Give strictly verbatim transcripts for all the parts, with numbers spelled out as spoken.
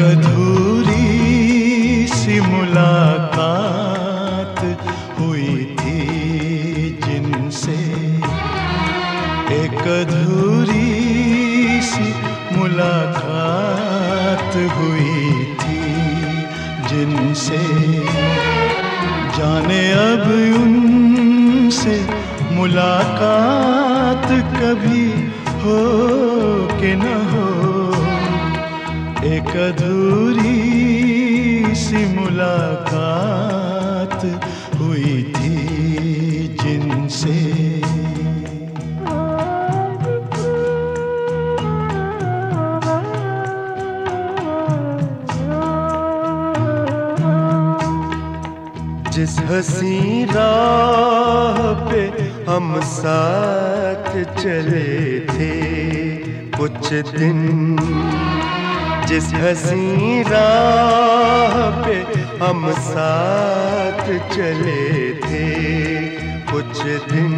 अधूरी सी मुलाकात हुई थी जिनसे, एक अधूरी सी मुलाकात हुई थी जिनसे, जाने अब उनसे मुलाकात कभी हो कि न हो। एक अधूरी सी मुलाकात हुई थी जिनसे। जिस हंसी राह पे हम साथ चले थे कुछ दिन, जिस हंसी राह पे हम साथ चले थे कुछ दिन,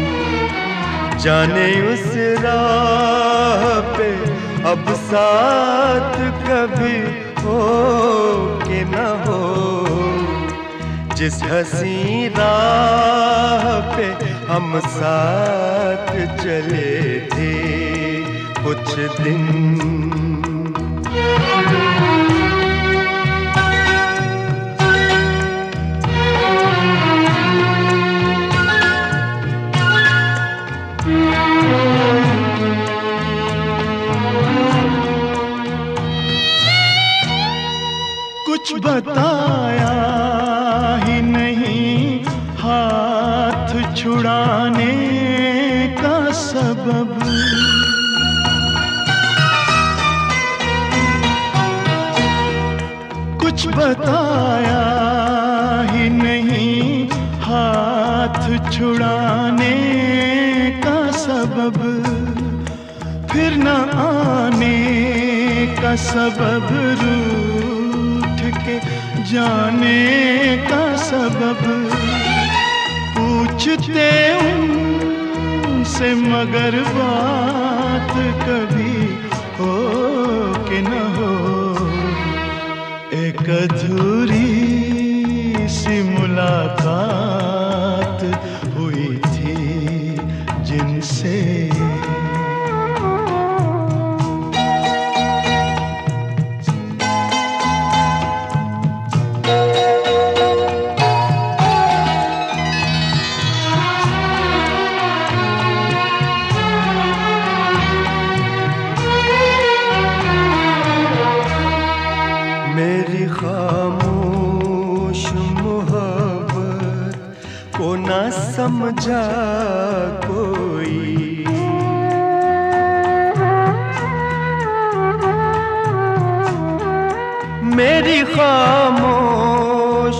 जाने उस राह पे अब साथ कभी हो कि न हो। जिस हंसी राह पे हम साथ चले थे कुछ दिन, कुछ बताया ही नहीं हाथ छुड़ाने का सबब, कुछ बताया ही नहीं हाथ छुड़ाने का सबब, फिर न आने का सबब, रूठ के जाने का सबब, पूछते उनसे मगर बात कभी हो कि न हो। एक अधूरी सी मुलाकात हुई थी जिनसे। मेरी खामोश मोहब्बत को ना समझा कोई, मेरी खामोश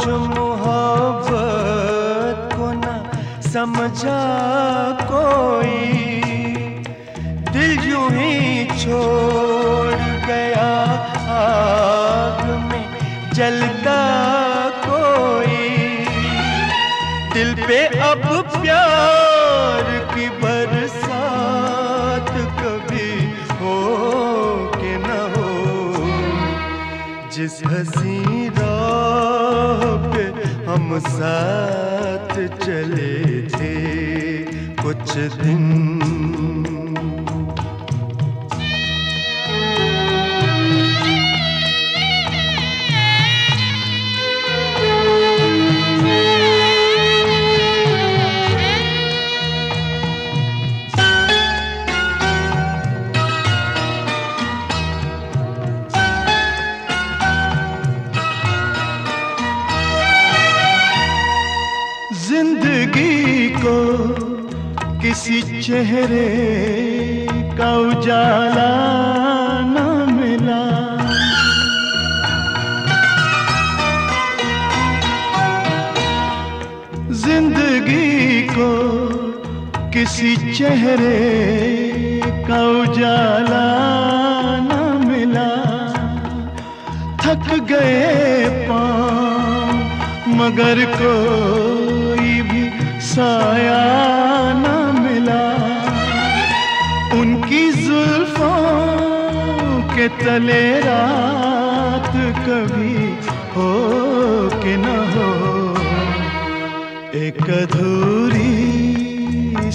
मोहब्बत को ना समझा कोई, दिल यूं ही छोड़ गया आग में जलता कोई, दिल पे अब प्यार की बरसात कभी हो कि न हो। जिस हंसी राह पे हम साथ चले थे कुछ दिन, जिंदगी को किसी चेहरे का उजाला न मिला, जिंदगी को किसी चेहरे का उजाला न मिला, थक गए पाँव मगर कोई भी साया न मिला, उनकी जुल्फों के तले रात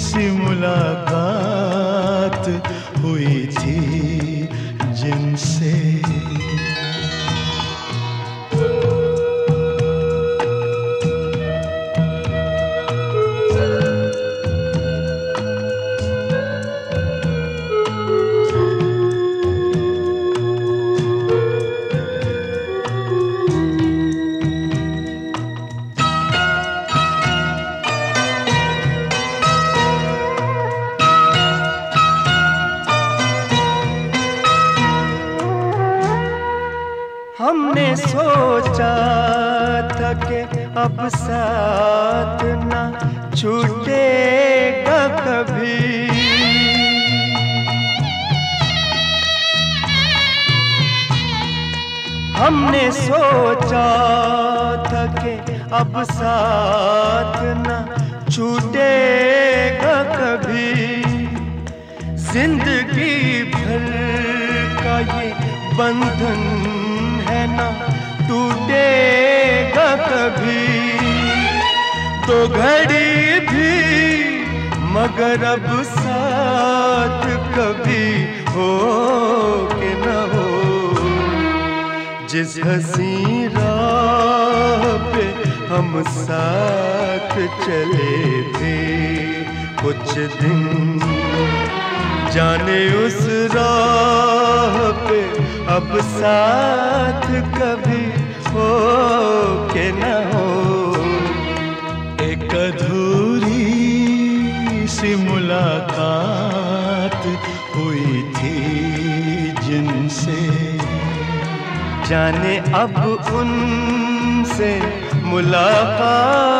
सी मुलाकात हुई थी जिनसे। हमने सोचा था कि अब साथ ना छूटेगा कभी, हमने सोचा था कि अब साथ ना छूटेगा कभी। जिंदगी भर का ये बंधन है ना टूटेगा कभी। तो घड़ी भी मगर अब साथ कभी हो के न हो। जिस हंसी राह पे हम साथ चले थे कुछ दिन, जाने उस राह पे अब साथ कभी हो के न हो। एक अधूरी सी मुलाकात हुई थी जिनसे, जाने अब उनसे मुलाकात